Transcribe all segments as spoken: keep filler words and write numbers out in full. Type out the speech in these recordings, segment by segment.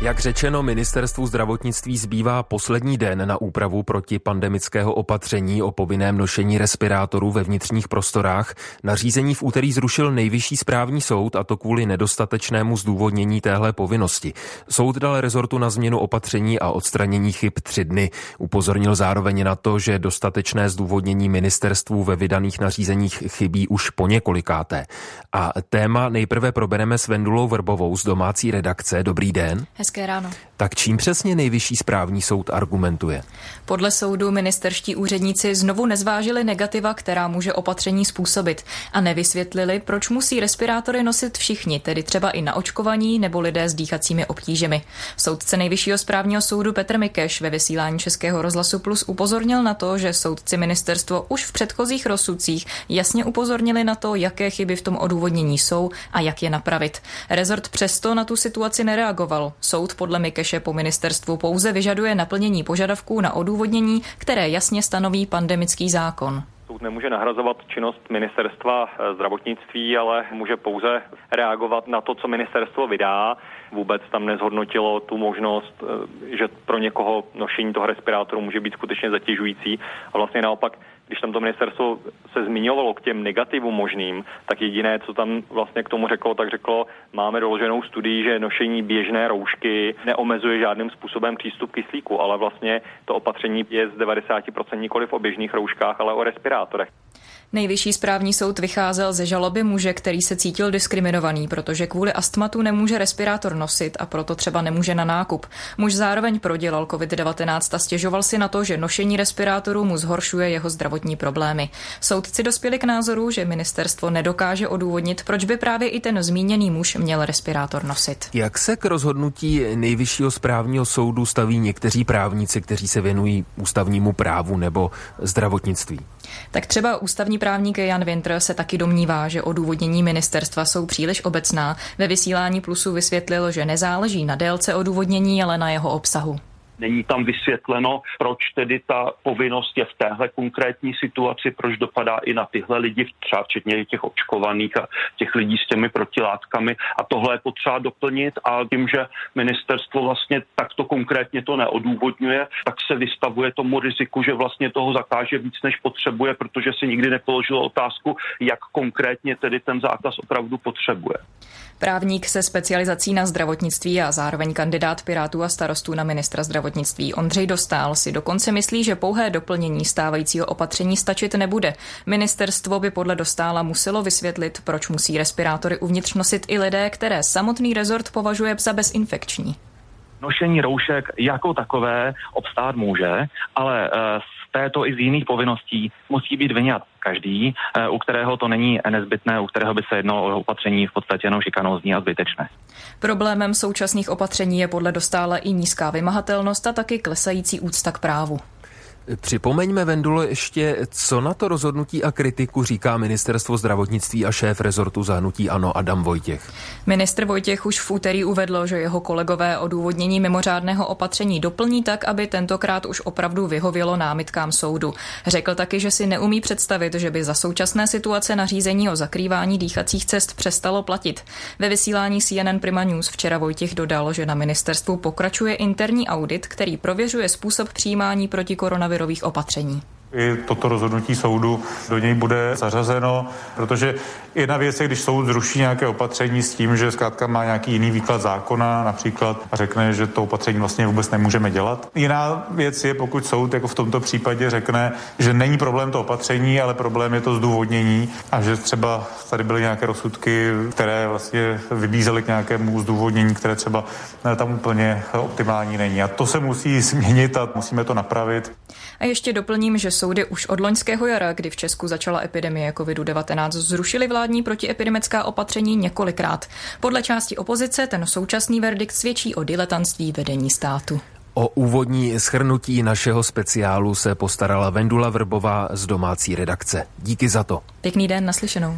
Jak řečeno, ministerstvu zdravotnictví zbývá poslední den na úpravu protipandemického opatření o povinném nošení respirátorů ve vnitřních prostorách. Nařízení v úterý zrušil Nejvyšší správní soud, a to kvůli nedostatečnému zdůvodnění téhle povinnosti. Soud dal rezortu na změnu opatření a odstranění chyb tři dny. Upozornil zároveň na to, že dostatečné zdůvodnění ministerstvu ve vydaných nařízeních chybí už poněkolikáté. A téma nejprve probereme s Vendulou Vrbovou z domácí redakce. Dobrý den. Hezké ráno. Tak čím přesně Nejvyšší správní soud argumentuje? Podle soudu ministerští úředníci znovu nezvážili negativa, která může opatření způsobit, a nevysvětlili, proč musí respirátory nosit všichni, tedy třeba i naočkovaní nebo lidé s dýchacími obtížemi. Soudce Nejvyššího správního soudu Petr Mikeš ve vysílání Českého rozhlasu Plus upozornil na to, že soudci ministerstvo už v předchozích rozsudcích jasně upozornili na to, jaké chyby v tom odůvodnění jsou a jak je napravit. Rezort přesto na tu situaci nereagoval. Soud podle Mikeše po ministerstvu pouze vyžaduje naplnění požadavků na odůvodnění, které jasně stanoví pandemický zákon. Soud nemůže nahrazovat činnost ministerstva zdravotnictví, ale může pouze reagovat na to, co ministerstvo vydá. Vůbec tam nezhodnotilo tu možnost, že pro někoho nošení toho respirátoru může být skutečně zatěžující. A vlastně naopak, když tam to ministerstvo se zmiňovalo k těm negativům možným, tak jediné, co tam vlastně k tomu řeklo, tak řeklo, máme doloženou studii, že nošení běžné roušky neomezuje žádným způsobem přístup k kyslíku, ale vlastně to opatření je z devadesát procent nikoliv o běžných rouškách, ale o respirátorech. Nejvyšší správní soud vycházel ze žaloby muže, který se cítil diskriminovaný, protože kvůli astmatu nemůže respirátor nosit a proto třeba nemůže na nákup. Muž zároveň prodělal covid devatenáct a stěžoval si na to, že nošení respirátorů mu zhoršuje jeho zdravotní problémy. Soudci dospěli k názoru, že ministerstvo nedokáže odůvodnit, proč by právě i ten zmíněný muž měl respirátor nosit. Jak se k rozhodnutí Nejvyššího správního soudu staví někteří právníci, kteří se věnují ústavnímu právu nebo zdravotnictví? Tak třeba ústavní právník Jan Wintr se taky domnívá, že odůvodnění ministerstva jsou příliš obecná. Ve vysílání Plusu vysvětlil, že nezáleží na délce odůvodnění, ale na jeho obsahu. Není tam vysvětleno, proč tedy ta povinnost je v téhle konkrétní situaci, proč dopadá i na tyhle lidi, třeba včetně těch očkovaných a těch lidí s těmi protilátkami. A tohle je potřeba doplnit, a tím, že ministerstvo vlastně takto konkrétně to neodůvodňuje, tak se vystavuje tomu riziku, že vlastně toho zakáže víc, než potřebuje, protože si nikdy nepoložilo otázku, jak konkrétně tedy ten zákaz opravdu potřebuje. Právník se specializací na zdravotnictví a zároveň kandidát Pirátů a Starostů na ministra zdravotnictví Ondřej Dostál si dokonce myslí, že pouhé doplnění stávajícího opatření stačit nebude. Ministerstvo by podle Dostála muselo vysvětlit, proč musí respirátory uvnitř nosit i lidé, které samotný rezort považuje za bezinfekční. Nošení roušek jako takové obstát může, ale z této i z jiných povinností musí být vyňat každý, u kterého to není nezbytné, u kterého by se jednalo o opatření v podstatě jenom šikanózní a zbytečné. Problémem současných opatření je podle Dostála i nízká vymahatelnost a taky klesající úcta k právu. Připomeňme, Vendulo, ještě, co na to rozhodnutí a kritiku říká ministerstvo zdravotnictví a šéf rezortu za hnutí ANO Adam Vojtěch. Ministr Vojtěch už v úterý uvedl, že jeho kolegové odůvodnění mimořádného opatření doplní tak, aby tentokrát už opravdu vyhovělo námitkám soudu. Řekl taky, že si neumí představit, že by za současné situace nařízení o zakrývání dýchacích cest přestalo platit. Ve vysílání C N N Prima News včera Vojtěch dodal, že na ministerstvu pokračuje interní audit, který prověřuje způsob přijímání protikoronavirových opatření. I toto rozhodnutí soudu do něj bude zařazeno, protože jedna věc je, když soud zruší nějaké opatření s tím, že zkrátka má nějaký jiný výklad zákona například a řekne, že to opatření vlastně vůbec nemůžeme dělat. Jiná věc je, pokud soud jako v tomto případě řekne, že není problém to opatření, ale problém je to zdůvodnění a že třeba tady byly nějaké rozsudky, které vlastně vybízely k nějakému zdůvodnění, které třeba tam úplně optimální není. A to se musí změnit a musíme to napravit. A ještě doplním, že soudy už od loňského jara, kdy v Česku začala epidemie covid devatenáct, zrušily vládní protiepidemická opatření několikrát. Podle části opozice ten současný verdikt svědčí o diletantství vedení státu. O úvodní shrnutí našeho speciálu se postarala Vendula Vrbová z domácí redakce. Díky za to. Pěkný den, naslyšenou.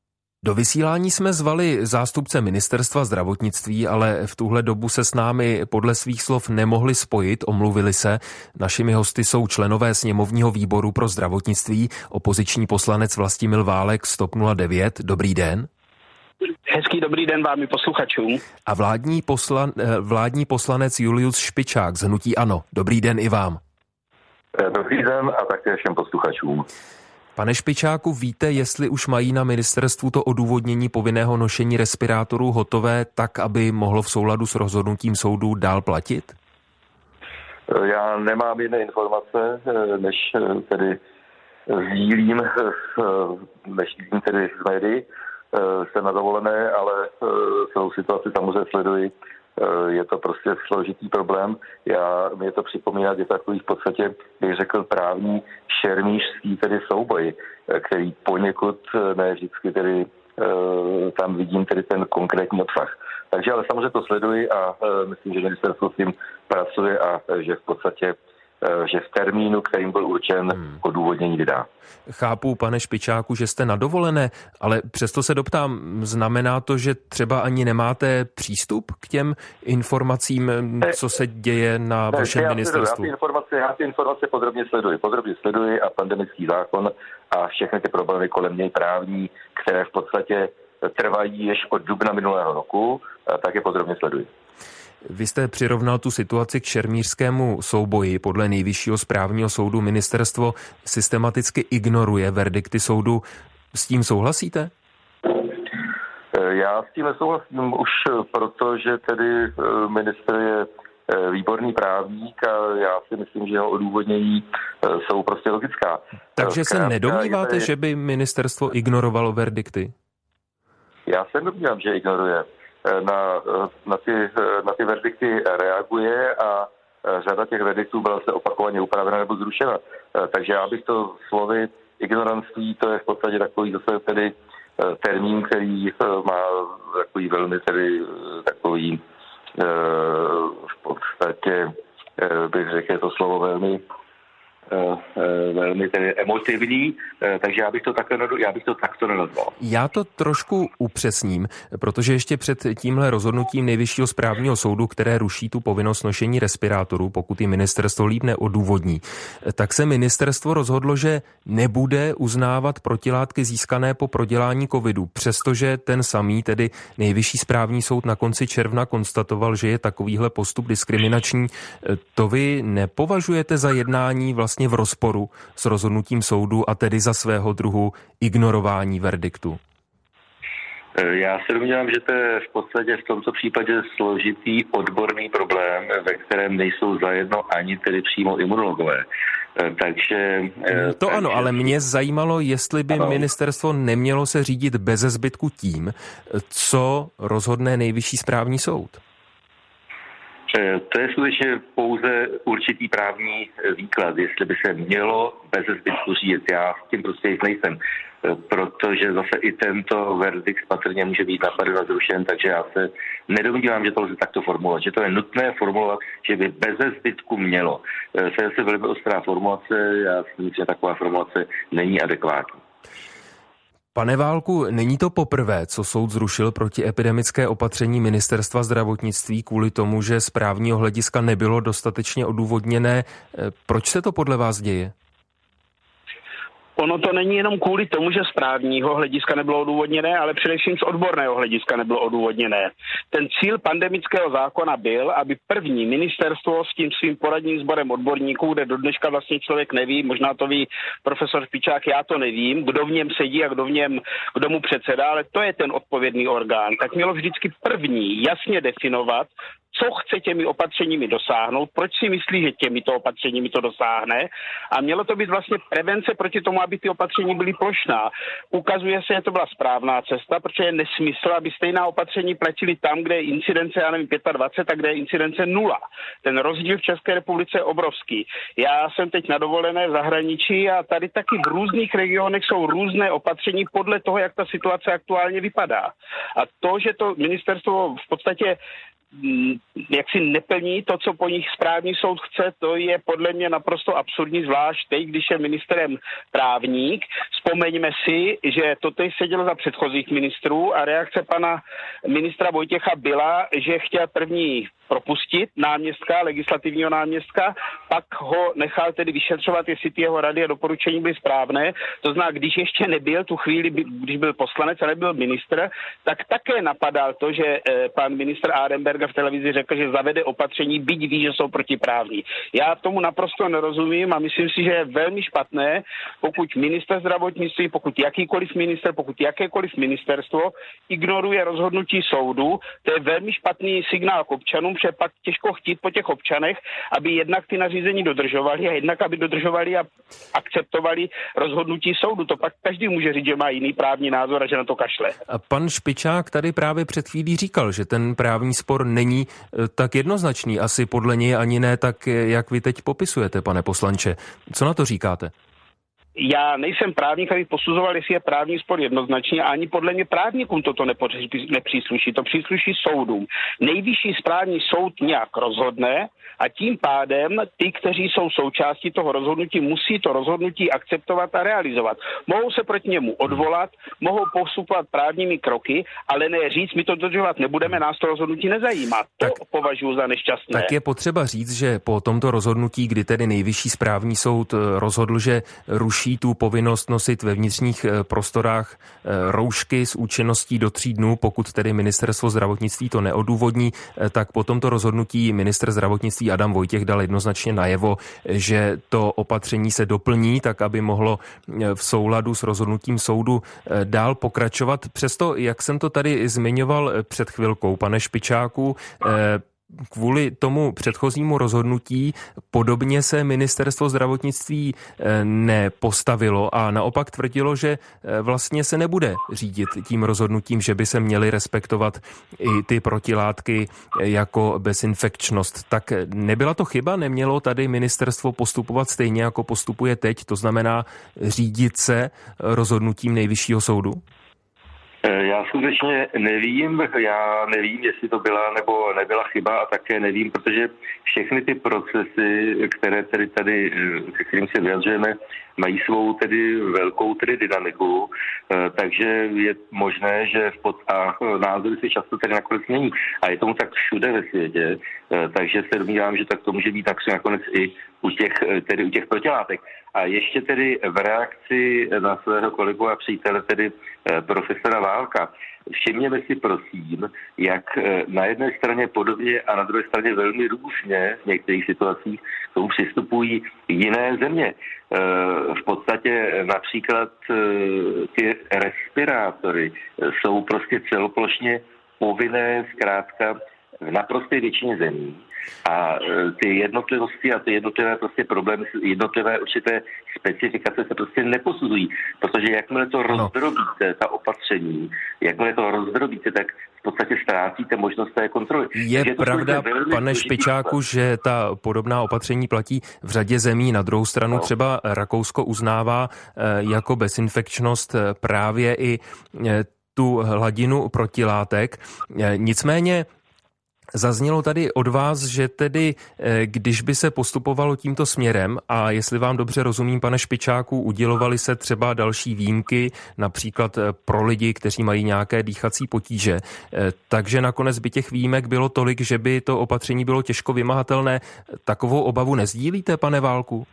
Do vysílání jsme zvali zástupce ministerstva zdravotnictví, ale v tuhle dobu se s námi podle svých slov nemohli spojit, omluvili se. Našimi hosty jsou členové sněmovního výboru pro zdravotnictví, opoziční poslanec Vlastimil Válek z TOP nula devět. Dobrý den. Hezký dobrý den vám i posluchačům. A vládní, poslan, vládní poslanec Julius Špičák z hnutí ANO. Dobrý den i vám. Dobrý den a také všem posluchačům. Pane Špičáku, víte, jestli už mají na ministerstvu to odůvodnění povinného nošení respirátorů hotové tak, aby mohlo v souladu s rozhodnutím soudu dál platit? Já nemám jiné informace, než tedy sdílím, než sdílím tedy z médií. Jsem na dovolené, ale celou situaci samozřejmě sleduji. Je to prostě složitý problém. Já, mě to připomíná, je takový v podstatě, bych řekl, právní šermířský tedy souboj, který poněkud ne vždycky tedy tam vidím tedy ten konkrétní obsah. Takže ale samozřejmě to sleduji a myslím, že ministerstvo s tím pracuje a že v podstatě že v termínu, kterým byl určen, hmm. odůvodnění vydá. Chápu, pane Špičáku, že jste na dovolené, ale přesto se doptám, znamená to, že třeba ani nemáte přístup k těm informacím, ne, co se děje na ne, vašem já ministerstvu? Já ty, informace, já ty informace podrobně sleduji. Podrobně sleduji a pandemický zákon a všechny ty problémy kolem něj právní, které v podstatě trvají již od dubna minulého roku, tak je podrobně sleduji. Vy jste přirovnal tu situaci k šermířskému souboji. Podle Nejvyššího správního soudu ministerstvo systematicky ignoruje verdikty soudu. S tím souhlasíte? Já s tím nesouhlasím už proto, že tedy ministr je výborný právník a já si myslím, že jeho odůvodnění jsou prostě logická. Takže se nedomníváte, tady... že by ministerstvo ignorovalo verdikty? Já se domnívám, že ignoruje. Na, na, ty, na ty verdikty reaguje a řada těch verdiktů byla se opakovaně upravena nebo zrušena. Takže já bych to slovy ignoranství, to je v podstatě takový zase tedy termín, který má takový velmi tedy takový v podstatě bych řekl, to slovo velmi velmi tedy emotivní, takže já bych to takto, já bych to takto nenazval. Já to trošku upřesním, protože ještě před tímhle rozhodnutím Nejvyššího správního soudu, které ruší tu povinnost nošení respirátorů, pokud ji ministerstvo líp neodůvodní, tak se ministerstvo rozhodlo, že nebude uznávat protilátky získané po prodělání covidu, přestože ten samý, tedy Nejvyšší správní soud na konci června konstatoval, že je takovýhle postup diskriminační. To vy nepovažujete za jednání vlastně v rozporu s rozhodnutím soudu a tedy za svého druhu ignorování verdiktu? Já se domnívám, že to je v podstatě v tomto případě složitý odborný problém, ve kterém nejsou zajedno ani tedy přímo imunologové. Takže... To takže... ano, ale mě zajímalo, jestli by ano. ministerstvo nemělo se řídit beze zbytku tím, co rozhodne Nejvyšší správní soud. To je skutečně pouze určitý právní výklad, jestli by se mělo bez zbytku řídit. Já s tím prostě jist nejsem, protože zase i tento verdikt patrně může být napaden a zrušen, takže já se nedomnívám, že to lze takto formulovat, že to je nutné formulovat, že by bez zbytku mělo. To je asi velmi ostrá formulace, já si myslím, že taková formulace není adekvátní. Pane Válku, není to poprvé, co soud zrušil protiepidemické opatření ministerstva zdravotnictví kvůli tomu, že z právního hlediska nebylo dostatečně odůvodněné. Proč se to podle vás děje? Ono to není jenom kvůli tomu, že z právního hlediska nebylo odůvodněné, ale především z odborného hlediska nebylo odůvodněné. Ten cíl pandemického zákona byl, aby první ministerstvo s tím svým poradním sborem odborníků, kde do dneška vlastně člověk neví, možná to ví profesor Špičák, já to nevím, kdo v něm sedí a kdo v něm, kdo mu předsedá, ale to je ten odpovědný orgán. Tak mělo vždycky první jasně definovat, co chce těmi opatřeními dosáhnout, proč si myslí, že těmito opatřeními to dosáhne a mělo to být vlastně prevence proti tomu, aby ty opatření byly plošná. Ukazuje se, že to byla správná cesta, protože je nesmysl, aby stejná opatření platily tam, kde je incidence, já nevím, dvacet pět a kde je incidence nula. Ten rozdíl v České republice je obrovský. Já jsem teď na dovolené v zahraničí a tady taky v různých regionech jsou různé opatření podle toho, jak ta situace aktuálně vypadá. A to, že to ministerstvo v podstatě jak si neplní to, co po nich správní soud chce, to je podle mě naprosto absurdní, zvlášť teď, když je ministrem právník. Vzpomeňme si, že to teď sedělo za předchozích ministrů a reakce pana ministra Vojtěcha byla, že chtěl první propustit náměstka, legislativního náměstka, pak ho nechal tedy vyšetřovat, jestli ty jeho rady a doporučení byly správné. To znamená, když ještě nebyl tu chvíli, když byl poslanec a nebyl ministr, tak také napadal to, že pan ministr Arenberger v televizi řekl, že zavede opatření, byť ví, že jsou protiprávní. Já tomu naprosto nerozumím a myslím si, že je velmi špatné, pokud ministr zdravotnictví, pokud jakýkoliv minister, pokud jakékoliv ministerstvo ignoruje rozhodnutí soudu, to je velmi špatný signál k občanům, že pak těžko chtít po těch občanech, aby jednak ty nařízení dodržovali a jednak aby dodržovali a akceptovali rozhodnutí soudu. To pak každý může říct, že má jiný právní názor a že na to kašle. A pan Špičák tady právě před chvílí říkal, že ten právní spor není tak jednoznačný, asi podle něj ani ne tak, jak vy teď popisujete, pane poslanče. Co na to říkáte? Já nejsem právník, abych posuzoval, jestli je právní spor jednoznačný, a ani podle mě právníkům toto nepřísluší. To přísluší soudům. Nejvyšší správní soud nějak rozhodne a tím pádem ty, kteří jsou součástí toho rozhodnutí, musí to rozhodnutí akceptovat a realizovat. Mohou se proti němu odvolat, mohou postupovat právními kroky, ale ne říct, my to dodržovat nebudeme, nás to rozhodnutí nezajímá. To tak, považuji za nešťastné. Tak je potřeba říct, že po tomto rozhodnutí, kdy tedy nejvyšší správní soud rozhodl, že ruší tu povinnost nosit ve vnitřních prostorách roušky s účinností do tří dnů, pokud tedy ministerstvo zdravotnictví to neodůvodní, tak po tomto rozhodnutí ministr zdravotnictví Adam Vojtěch dal jednoznačně najevo, že to opatření se doplní, tak aby mohlo v souladu s rozhodnutím soudu dál pokračovat. Přesto, jak jsem to tady zmiňoval před chvilkou, pane Špičáku, kvůli tomu předchozímu rozhodnutí podobně se ministerstvo zdravotnictví nepostavilo a naopak tvrdilo, že vlastně se nebude řídit tím rozhodnutím, že by se měly respektovat i ty protilátky jako bezinfekčnost. Tak nebyla to chyba? Nemělo tady ministerstvo postupovat stejně, jako postupuje teď? To znamená řídit se rozhodnutím Nejvyššího soudu? Já skutečně nevím, já nevím, jestli to byla nebo nebyla chyba a také nevím, protože všechny ty procesy, které tedy tady, se kterým se vyjadřujeme, mají svou tedy velkou tedy dynamiku, takže je možné, že v pod... a názory se často tedy nakonec mění. A je tomu tak všude ve světě, takže se domnívám, že tak to může být nakonec i u těch, tedy u těch protilátek. A ještě tedy v reakci na svého kolegu a přítele, tedy profesora Válka, všimněme si prosím, jak na jedné straně podobně a na druhé straně velmi různě v některých situacích k tomu přistupují jiné země. V podstatě například ty respirátory jsou prostě celoplošně povinné zkrátka v naprosté většině zemí. A ty jednotlivosti a ty jednotlivé prostě problémy, jednotlivé určité specifikace se prostě neposuzují, protože jakmile to rozdrobíte, ta opatření, jakmile to rozdrobíte, tak v podstatě ztrácíte možnost té kontroly. Je pravda, pane Špičáku, že ta podobná opatření platí v řadě zemí. Na druhou stranu třeba Rakousko uznává jako bezinfekčnost právě i tu hladinu protilátek. Nicméně zaznělo tady od vás, že tedy, když by se postupovalo tímto směrem a jestli vám dobře rozumím, pane Špičáku, udělovaly se třeba další výjimky, například pro lidi, kteří mají nějaké dýchací potíže, takže nakonec by těch výjimek bylo tolik, že by to opatření bylo těžko vymahatelné. Takovou obavu nezdílíte, pane Válku?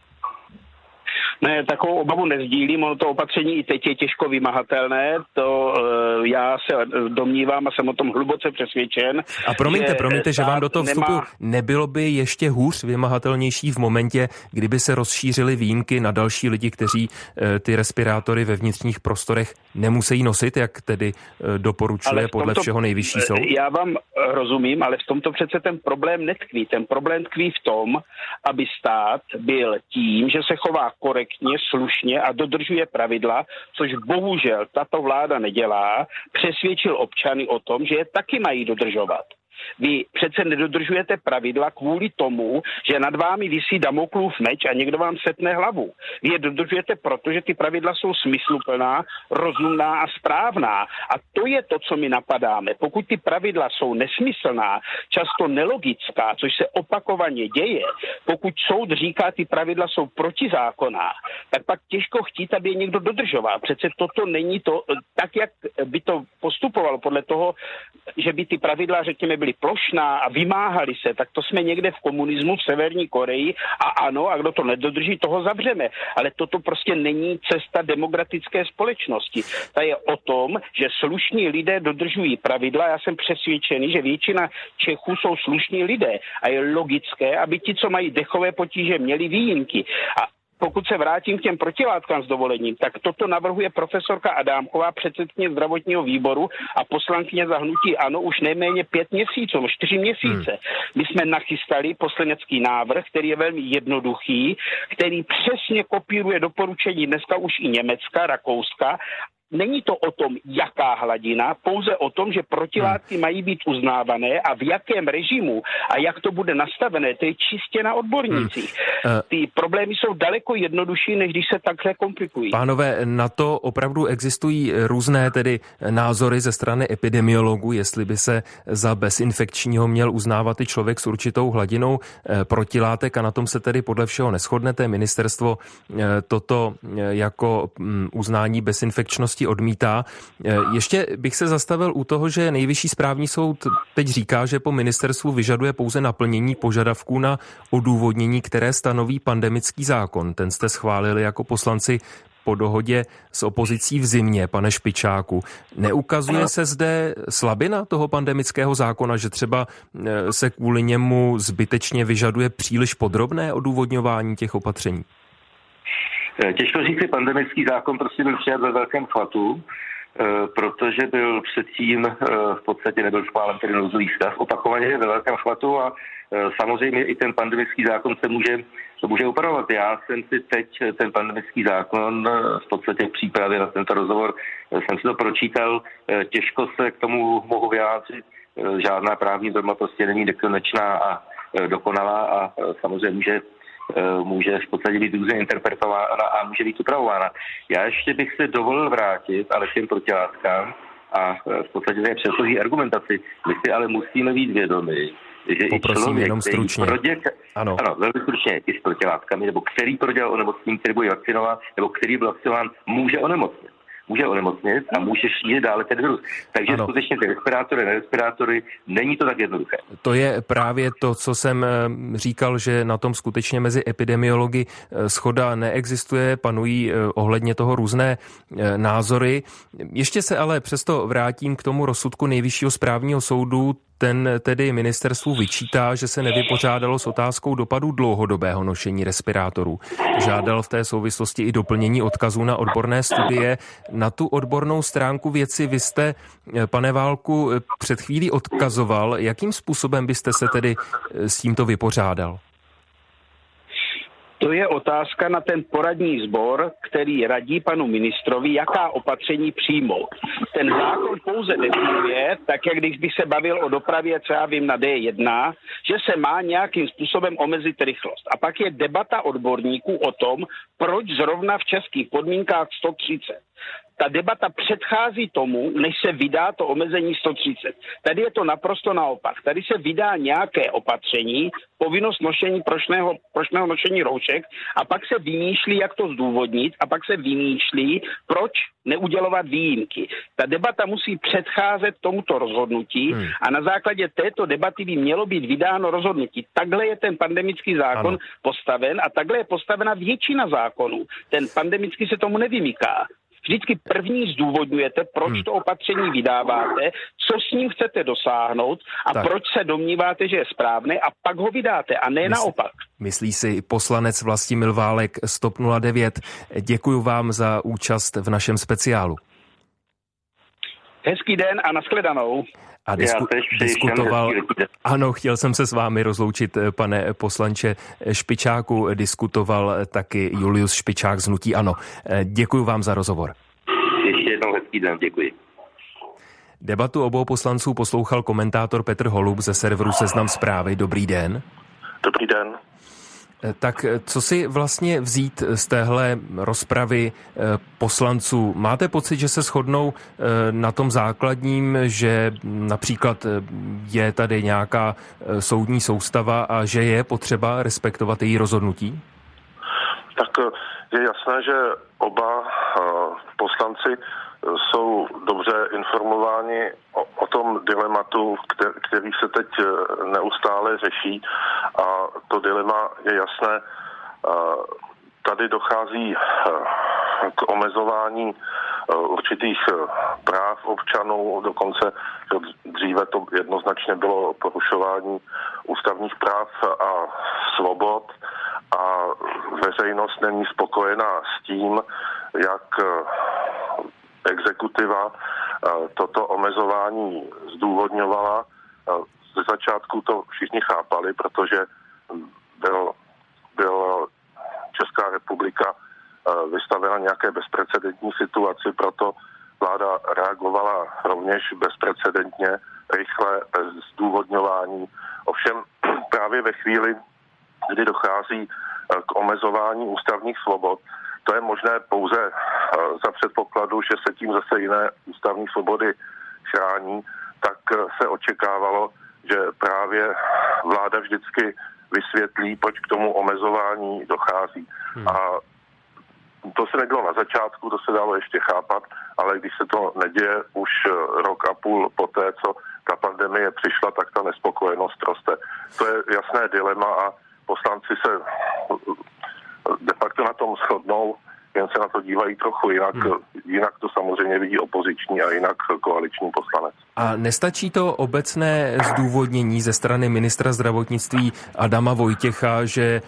Ne, takovou obavu nezdílím, ono to opatření i teď je těžko vymahatelné, to e, já se domnívám a jsem o tom hluboce přesvědčen. A promiňte, že promiňte, že vám do toho vstupu nemá... nebylo by ještě hůř vymahatelnější v momentě, kdyby se rozšířily výjimky na další lidi, kteří e, ty respirátory ve vnitřních prostorech nemusí nosit, jak tedy e, doporučuje tomto, podle všeho Nejvyšší soud? Já vám rozumím, ale v tomto přece ten problém netkví. Ten problém tkví v tom, aby stát byl tím, že se chová korektně, slušně a dodržuje pravidla, což bohužel tato vláda nedělá, přesvědčil občany o tom, že je taky mají dodržovat. Vy přece nedodržujete pravidla kvůli tomu, že nad vámi visí Damoklův meč a někdo vám setne hlavu. Vy je dodržujete, protože ty pravidla jsou smysluplná, rozumná a správná. A to je to, co my napadáme. Pokud ty pravidla jsou nesmyslná, často nelogická, což se opakovaně děje, pokud soud říká, ty pravidla jsou protizákonná, tak pak těžko chtít, aby je někdo dodržoval. Přece toto není to, tak jak by to postupovalo podle toho, že by ty pravidla, řekněme, byly byly plošná a vymáhaly se, tak to jsme někde v komunismu v Severní Koreji a ano, a kdo to nedodrží, toho zavřeme. Ale toto prostě není cesta demokratické společnosti. Ta je o tom, že slušní lidé dodržují pravidla. Já jsem přesvědčený, že většina Čechů jsou slušní lidé a je logické, aby ti, co mají dechové potíže, měli výjimky. A pokud se vrátím k těm protilátkám s dovolením, tak toto navrhuje profesorka Adámková, předsedkyně zdravotního výboru a poslankyně za hnutí ANO už nejméně pět měsíců, čtyři měsíce. Hmm. My jsme nachystali poslanecký návrh, který je velmi jednoduchý, který přesně kopíruje doporučení dneska už i Německa, Rakouska. Není to o tom, jaká hladina, pouze o tom, že protilátky hmm. mají být uznávané a v jakém režimu a jak to bude nastavené, to je čistě na odbornících. Hmm. Ty problémy jsou daleko jednodušší, než když se takhle komplikují. Pánové, na to opravdu existují různé tedy názory ze strany epidemiologů, jestli by se za bezinfekčního měl uznávat i člověk s určitou hladinou protilátek a na tom se tedy podle všeho neshodnete. Ministerstvo toto jako uznání bezinfekčnosti odmítá. Ještě bych se zastavil u toho, že Nejvyšší správní soud teď říká, že po ministerstvu vyžaduje pouze naplnění požadavků na odůvodnění, které stanoví pandemický zákon. Ten jste schválili jako poslanci po dohodě s opozicí v zimě, pane Špičáku. Neukazuje se zde slabina toho pandemického zákona, že třeba se kvůli němu zbytečně vyžaduje příliš podrobné odůvodňování těch opatření? Těžko říct, že pandemický zákon prostě byl přijat ve velkém chvatu, protože byl předtím v podstatě nebyl schválen tedy nouzový stav opakovaně ve velkém chvatu a samozřejmě i ten pandemický zákon se může, to může upravovat. Já jsem si teď ten pandemický zákon v podstatě v přípravě na tento rozhovor jsem si to pročítal, těžko se k tomu mohu vyjádřit, žádná právní norma prostě není nekonečná a dokonalá a samozřejmě může může v podstatě být různě interpretována a může být upravována. Já ještě bych se dovolil vrátit, ale k těm protilátkám a v podstatě té předchozí argumentaci. My si ale musíme být vědomi, že Poprosím i člověk, jenom stručně. Proděk, ano. ano, velmi stručně i s protilátkami, nebo který prodělal onemocnění, který bude vakcinován, nebo který byl vakcinován, může onemocnit. Může onemocnit a může šířit dále ten virus. Takže ano. Skutečně ty respirátory, nerespirátory, není to tak jednoduché. To je právě to, co jsem říkal, že na tom skutečně mezi epidemiology shoda neexistuje, panují ohledně toho různé názory. Ještě se ale přesto vrátím k tomu rozsudku Nejvyššího správního soudu. Ten tedy ministerstvu vyčítá, že se nevypořádalo s otázkou dopadu dlouhodobého nošení respirátorů. Žádal v té souvislosti i doplnění odkazů na odborné studie. Na tu odbornou stránku věci vy jste, pane Válku, před chvílí odkazoval. Jakým způsobem byste se tedy s tímto vypořádal? To je otázka na ten poradní sbor, který radí panu ministrovi, jaká opatření přijmout. Ten zákon pouze definuje, tak jak když bych se bavil o dopravě, co já vím, na D jedna, že se má nějakým způsobem omezit rychlost. A pak je debata odborníků o tom, proč zrovna v českých podmínkách sto třicet. Ta debata předchází tomu, než se vydá to omezení sto třicet. Tady je to naprosto naopak. Tady se vydá nějaké opatření, povinnost nošení prošného, prošného nošení roušek a pak se vymýšlí, jak to zdůvodnit a pak se vymýšlí, proč neudělovat výjimky. Ta debata musí předcházet tomuto rozhodnutí hmm. a na základě této debaty by mělo být vydáno rozhodnutí. Takhle je ten pandemický zákon ano. postaven a takhle je postavena většina zákonů. Ten pandemický se tomu nevymyká. Vždycky první zdůvodňujete, proč hmm. to opatření vydáváte, co s ním chcete dosáhnout a tak. proč se domníváte, že je správné a pak ho vydáte a ne Mysl, naopak. Myslí si poslanec Vlastimil Válek z TOP nula devět. Děkuji vám za účast v našem speciálu. Hezký den a nashledanou. A disku, diskutoval, ano, chtěl jsem se s vámi rozloučit, pane poslanče Špičáku, diskutoval taky Julius Špičák z hnutí ANO. Děkuji vám za rozhovor. Ještě jednou hezký den, děkuji. Debatu obou poslanců poslouchal komentátor Petr Holub ze serveru Seznam Zprávy. Dobrý den. Dobrý den. Tak co si vlastně vzít z téhle rozpravy poslanců? Máte pocit, že se shodnou na tom základním, že například je tady nějaká soudní soustava a že je potřeba respektovat její rozhodnutí? Tak je jasné, že oba poslanci jsou dobře informováni o, o tom dilematu, který se teď neustále řeší, a to dilema je jasné. Tady dochází k omezování určitých práv občanů, dokonce dříve to jednoznačně bylo porušování ústavních práv a svobod, a veřejnost není spokojená s tím, jak exekutiva toto omezování zdůvodňovala. Ze začátku to všichni chápali, protože byl, byl Česká republika vystavena nějaké bezprecedentní situaci, proto vláda reagovala rovněž bezprecedentně, rychle, bez zdůvodňování. Ovšem právě ve chvíli, kdy dochází k omezování ústavních svobod, to je možné pouze za předpokladu, že se tím zase jiné ústavní svobody chrání, tak se očekávalo, že právě vláda vždycky vysvětlí, proč k tomu omezování dochází. Hmm. A to se nedělo na začátku, to se dalo ještě chápat, ale když se to neděje už rok a půl poté, co ta pandemie přišla, tak ta nespokojenost roste. To je jasné dilema a poslanci se de facto na tom shodnou, jen se na to dívají trochu jinak. Hmm. Jinak to samozřejmě vidí opoziční a jinak koaliční poslanec. A nestačí to obecné zdůvodnění ze strany ministra zdravotnictví Adama Vojtěcha, že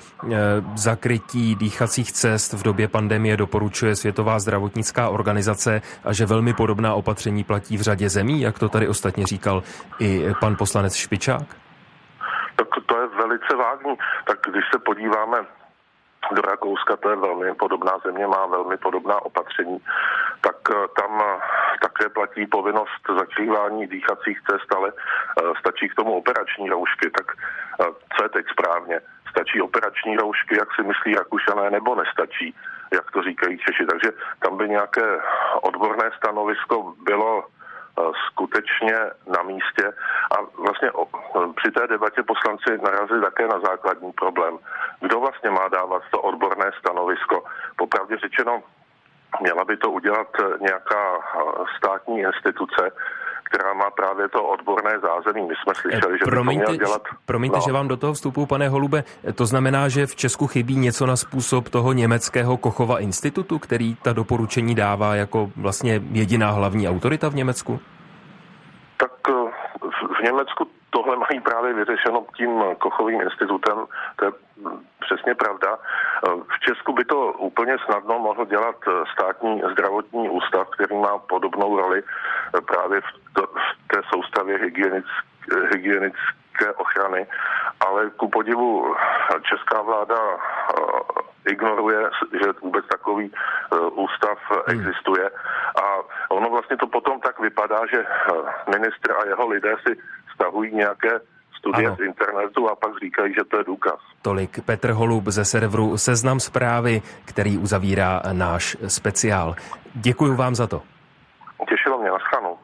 zakrytí dýchacích cest v době pandemie doporučuje Světová zdravotnická organizace a že velmi podobná opatření platí v řadě zemí, jak to tady ostatně říkal i pan poslanec Špičák? Tak to je velice vágní. Tak když se podíváme do Rakouska, to je velmi podobná země, má velmi podobná opatření, tak tam také platí povinnost zakrývání dýchacích cest, ale stačí k tomu operační roušky. Tak co je teď správně? Stačí operační roušky, jak si myslí Rakušané, nebo nestačí, jak to říkají Češi. Takže tam by nějaké odborné stanovisko bylo skutečně na místě a vlastně při té debatě poslanci narazili také na základní problém. Kdo vlastně má dávat to odborné stanovisko? Popravdě řečeno, měla by to udělat nějaká státní instituce, která má právě to odborné zázemí. My jsme slyšeli, že promiňte, by to měl dělat... Promiňte, no. že vám do toho vstupu, pane Holube, to znamená, že v Česku chybí něco na způsob toho německého Kochova institutu, který ta doporučení dává jako vlastně jediná hlavní autorita v Německu? Tak v Německu tohle mají právě vyřešeno tím Kochovým institutem, to je přesně pravda. V Česku by to úplně snadno mohl dělat státní zdravotní ústav, který má podobnou roli právě v, to, v té soustavě hygienické, hygienické ochrany, ale ku podivu česká vláda ignoruje, že vůbec takový ústav existuje a ono vlastně to potom tak vypadá, že ministr a jeho lidé si stahují nějaké studie ano. z internetu a pak říkají, že to je důkaz. Tolik Petr Holub ze serveru Seznam Zprávy, který uzavírá náš speciál. Děkuji vám za to. Těšilo mě, naschledanou.